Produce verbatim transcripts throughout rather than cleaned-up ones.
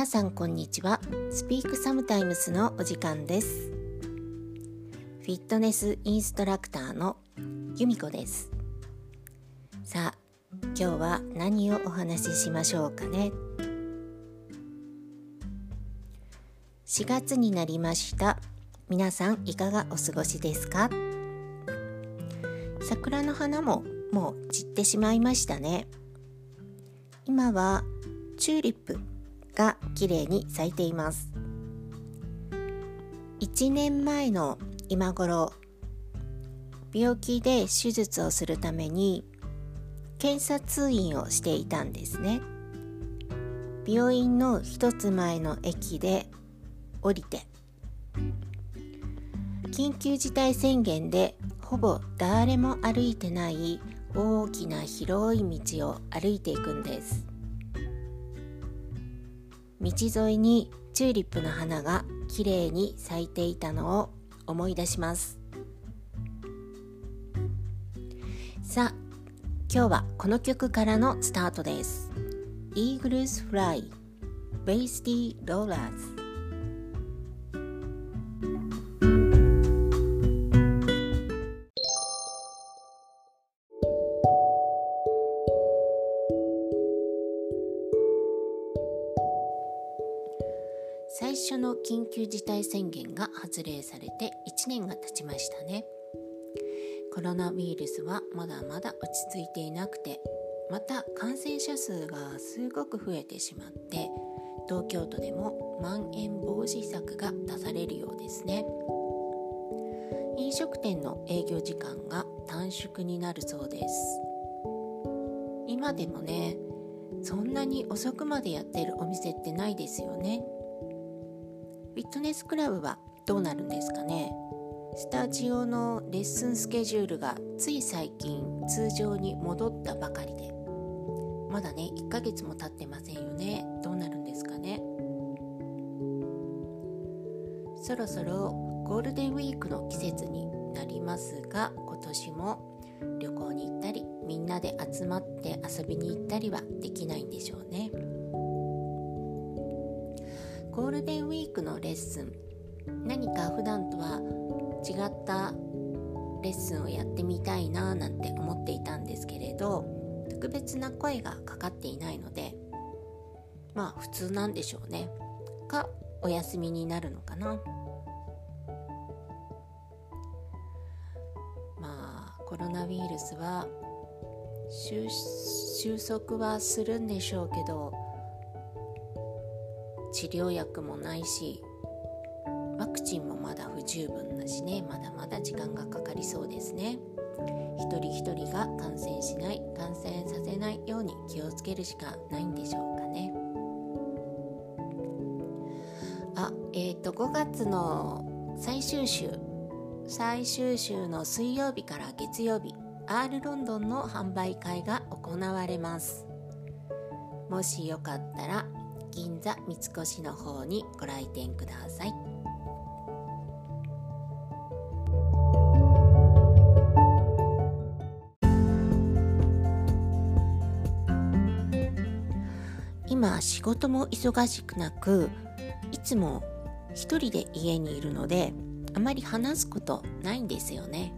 皆さんこんにちは。スピークサムタイムスのお時間です。フィットネスインストラクターの由美子です。さあ、今日は何をお話ししましょうかね。しがつになりました。皆さんいかがお過ごしですか？桜の花ももう散ってしまいましたね。今はチューリップが綺麗に咲いています。いちねんまえの今頃、病気で手術をするために検査通院をしていたんですね。病院の一つ前の駅で降りて、緊急事態宣言でほぼ誰も歩いてない大きな広い道を歩いていくんです。道沿いにチューリップの花がきれいに咲いていたのを思い出します。さあ、今日はこの曲からのスタートです。 Eagles Fly Bass Rollers。最初の緊急事態宣言が発令されていちねんが経ちましたね。コロナウイルスはまだまだ落ち着いていなくて、また感染者数がすごく増えてしまって、東京都でもまん延防止策が出されるようですね。飲食店の営業時間が短縮になるそうです。今でもね、そんなに遅くまでやってるお店ってないですよね。フィットネスクラブはどうなるんですかね。スタジオのレッスンスケジュールがつい最近通常に戻ったばかりで、まだねいっかげつも経ってませんよね。どうなるんですかね。そろそろゴールデンウィークの季節になりますが、今年も旅行に行ったりみんなで集まって遊びに行ったりはできないんでしょうね。ゴールデンウィークのレッスン、何か普段とは違ったレッスンをやってみたいななんて思っていたんですけれど、特別な声がかかっていないので、まあ普通なんでしょうね。かお休みになるのかな。まあコロナウイルスは収束はするんでしょうけど、治療薬もないし、ワクチンもまだ不十分だしね、まだまだ時間がかかりそうですね。一人一人が感染しない、感染させないように気をつけるしかないんでしょうかね。あ、えーとごがつの最終週最終週の水曜日から月曜日、アールロンドンの販売会が行われます。もしよかったら銀座三越の方にご来店ください。今仕事も忙しくなく、いつも一人で家にいるのであまり話すことないんですよね。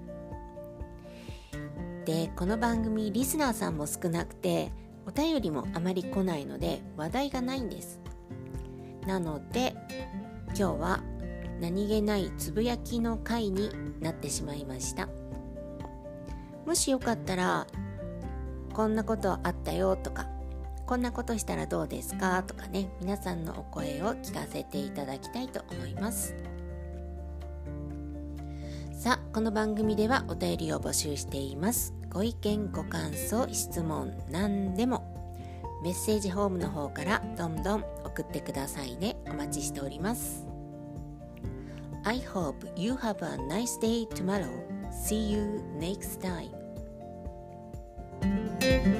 で、この番組リスナーさんも少なくて、お便りもあまり来ないので話題がないんです。なので今日は何気ないつぶやきの回になってしまいました。もしよかったら、こんなことあったよとか、こんなことしたらどうですかとかね、皆さんのお声を聞かせていただきたいと思います。さあ、この番組ではお便りを募集しています。ご意見、ご感想、質問、何でもメッセージホームの方からどんどん送ってくださいね。お待ちしております。 I hope you have a nice day tomorrow. See you next time.